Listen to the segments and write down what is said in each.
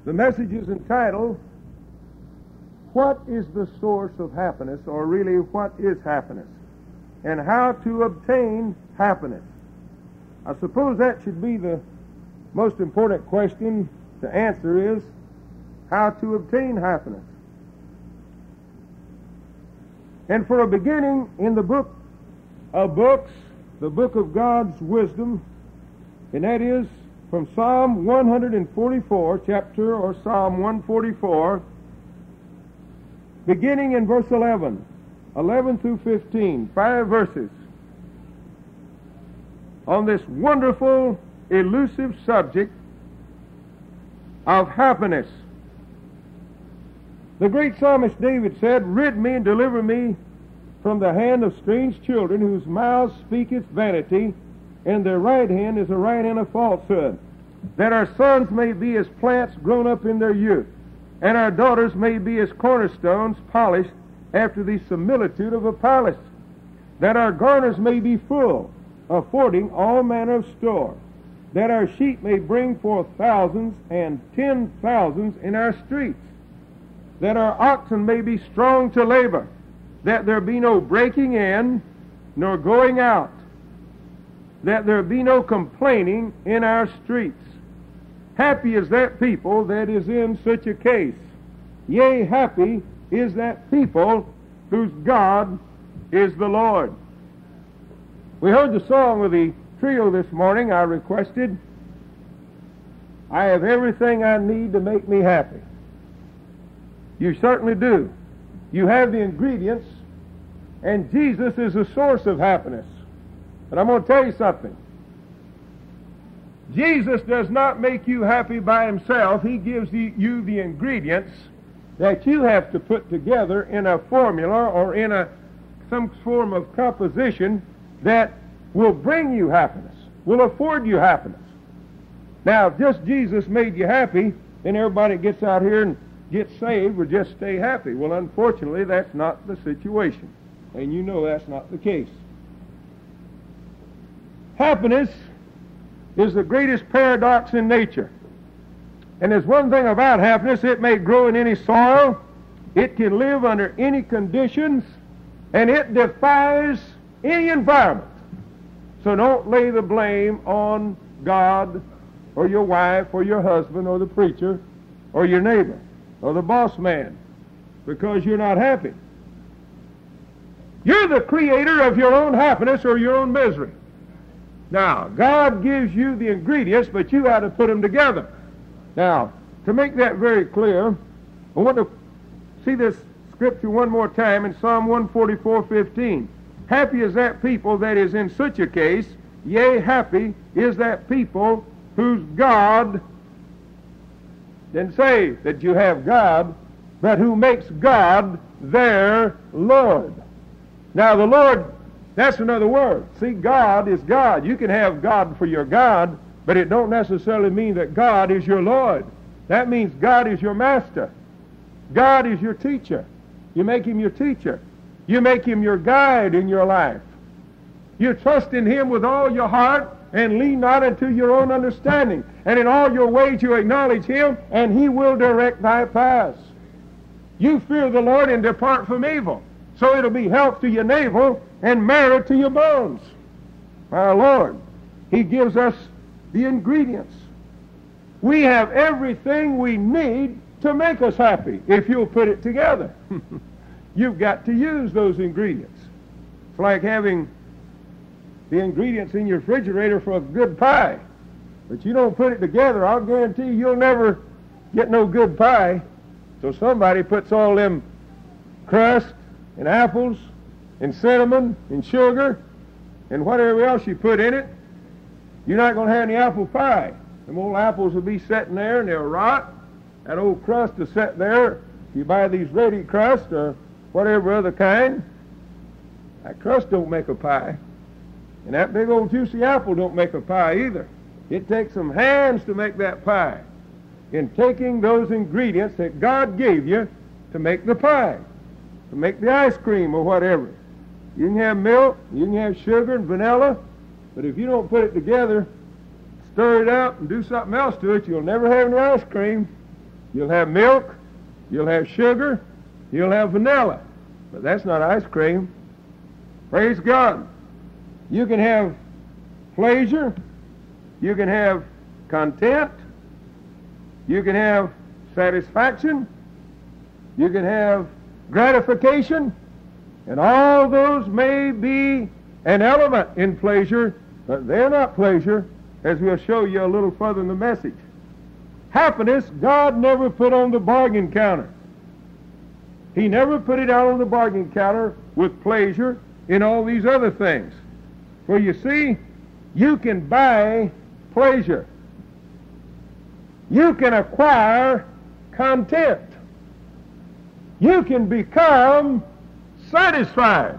The message is entitled, What is the Source of Happiness? Or really, what is happiness? And how to obtain happiness. I suppose that should be the most important question to answer is, how to obtain happiness. And for a beginning, in the book of books, the book of God's wisdom, and that is from Psalm 144, chapter, or Psalm 144, beginning in verse 11 through 15, 5 verses, on this wonderful, elusive subject of happiness. The great psalmist David said, Rid me and deliver me from the hand of strange children, whose mouths speaketh vanity, and their right hand is a right hand of falsehood, that our sons may be as plants grown up in their youth, and our daughters may be as cornerstones polished after the similitude of a palace, that our garners may be full, affording all manner of store, that our sheep may bring forth thousands and 10,000s in our streets, that our oxen may be strong to labor, that there be no breaking in nor going out, that there be no complaining in our streets. Happy is that people that is in such a case. Yea, happy is that people whose God is the Lord. We heard the song of the trio this morning. I requested, I have everything I need to make me happy. You certainly do. You have the ingredients, and Jesus is the source of happiness. But I'm going to tell you something. Jesus does not make you happy by himself. He gives you the ingredients that you have to put together in a formula or in some form of composition that will bring you happiness, will afford you happiness. Now, if just Jesus made you happy, then everybody gets out here and gets saved will just stay happy. Well, unfortunately, that's not the situation. And you know that's not the case. Happiness is the greatest paradox in nature. And there's one thing about happiness: it may grow in any soil, it can live under any conditions, and it defies any environment. So don't lay the blame on God or your wife or your husband or the preacher or your neighbor or the boss man because you're not happy. You're the creator of your own happiness or your own misery. Now, God gives you the ingredients, but you got to put them together. Now, to make that very clear, I want to see this scripture one more time in Psalm 144:15. Happy is that people that is in such a case, yea, happy is that people whose God, didn't say that you have God, but who makes God their Lord. Now, the Lord, that's another word. See, God is God. You can have God for your God, but it don't necessarily mean that God is your Lord. That means God is your master. God is your teacher. You make him your teacher. You make him your guide in your life. You trust in him with all your heart and lean not unto your own understanding. And in all your ways you acknowledge him, and he will direct thy paths. You fear the Lord and depart from evil. So it'll be health to your navel and marrow to your bones. Our Lord, he gives us the ingredients. We have everything we need to make us happy if you'll put it together. You've got to use those ingredients. It's like having the ingredients in your refrigerator for a good pie. But you don't put it together, I'll guarantee you'll never get no good pie. So somebody puts all them crust and apples and cinnamon and sugar and whatever else you put in it, you're not going to have any apple pie. Them old apples will be sitting there and they'll rot. That old crust will sit there. You buy these ready crust or whatever other kind, that crust don't make a pie. And that big old juicy apple don't make a pie either. It takes some hands to make that pie. In taking those ingredients that God gave you to make the pie, to make the ice cream or whatever. You can have milk, you can have sugar and vanilla, but if you don't put it together, stir it up and do something else to it, you'll never have any ice cream. You'll have milk, you'll have sugar, you'll have vanilla. But that's not ice cream. Praise God. You can have pleasure, you can have content, you can have satisfaction, you can have gratification, and all those may be an element in pleasure, but they're not pleasure, as we'll show you a little further in the message. Happiness, God never put on the bargain counter. He never put it out on the bargain counter with pleasure in all these other things. For you see, you can buy pleasure. You can acquire content. You can become satisfied.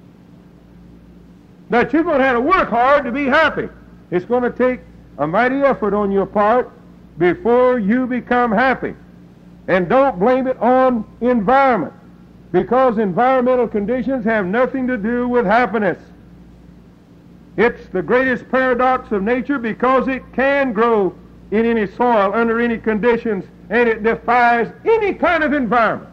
But you're going to have to work hard to be happy. It's going to take a mighty effort on your part before you become happy. And don't blame it on environment, because environmental conditions have nothing to do with happiness. It's the greatest paradox of nature, because it can grow in any soil, under any conditions, and it defies any kind of environment.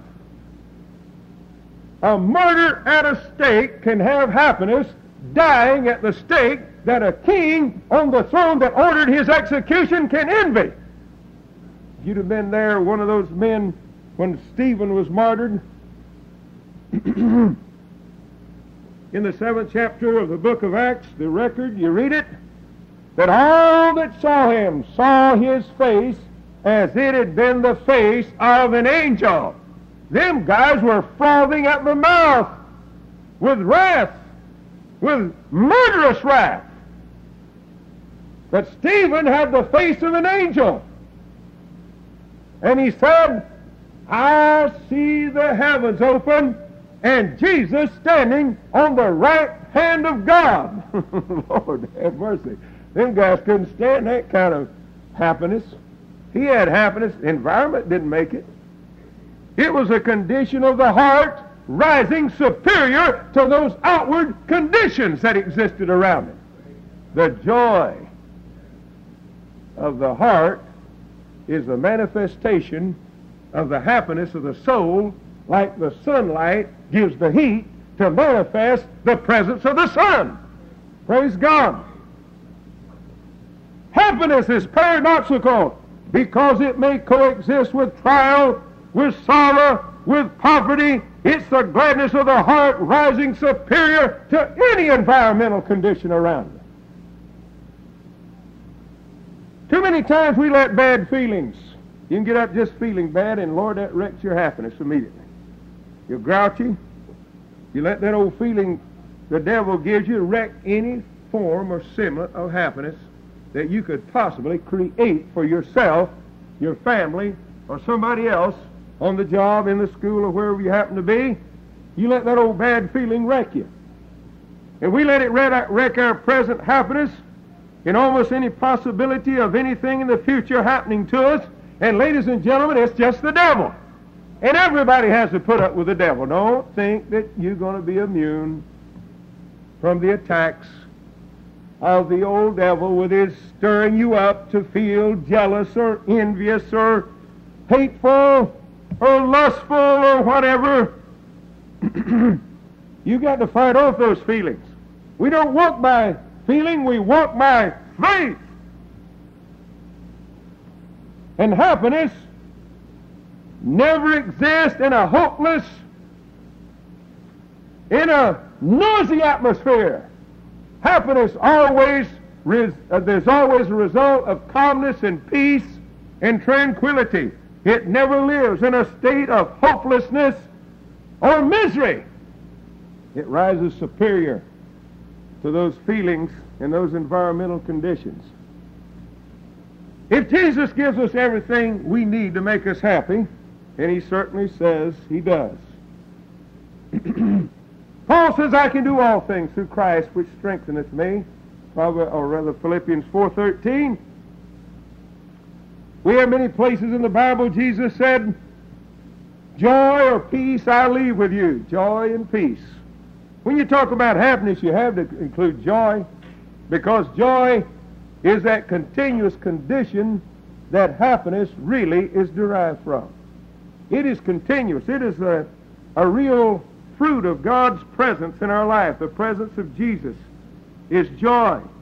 A martyr at a stake can have happiness dying at the stake that a king on the throne that ordered his execution can envy. You'd have been there, one of those men, when Stephen was martyred. In the 7th chapter of the book of Acts, the record, you read it, that all that saw him saw his face as it had been the face of an angel. Them guys were frothing at the mouth with wrath, with murderous wrath. But Stephen had the face of an angel. And he said, I see the heavens open and Jesus standing on the right hand of God. Lord have mercy. Them guys couldn't stand that kind of happiness. He had happiness. The environment didn't make it. It was a condition of the heart rising superior to those outward conditions that existed around it. The joy of the heart is the manifestation of the happiness of the soul, like the sunlight gives the heat to manifest the presence of the sun. Praise God. Happiness is paradoxical because it may coexist with trial, with sorrow, with poverty. It's the gladness of the heart rising superior to any environmental condition around it. Too many times we let bad feelings. You can get up just feeling bad, and Lord, that wrecks your happiness immediately. You're grouchy. You let that old feeling the devil gives you wreck any form or semblance of happiness that you could possibly create for yourself, your family, or somebody else on the job, in the school, or wherever you happen to be. You let that old bad feeling wreck you. And we let it wreck our present happiness in almost any possibility of anything in the future happening to us. And ladies and gentlemen, it's just the devil. And everybody has to put up with the devil. Don't think that you're going to be immune from the attacks of the old devil with his stirring you up to feel jealous or envious or hateful or lustful or whatever. You got to fight off those feelings. We don't walk by feeling, we walk by faith. And happiness never exists in a hopeless, in a noisy atmosphere. Happiness always, there's always a result of calmness and peace and tranquility. It never lives in a state of hopelessness or misery. It rises superior to those feelings and those environmental conditions. If Jesus gives us everything we need to make us happy, and he certainly says he does. Paul says, I can do all things through Christ which strengtheneth me. Philippians 4:13. We have many places in the Bible Jesus said, joy or peace I leave with you. Joy and peace. When you talk about happiness, you have to include joy, because joy is that continuous condition that happiness really is derived from. It is continuous. It is a real fruit of God's presence in our life. The presence of Jesus is joy.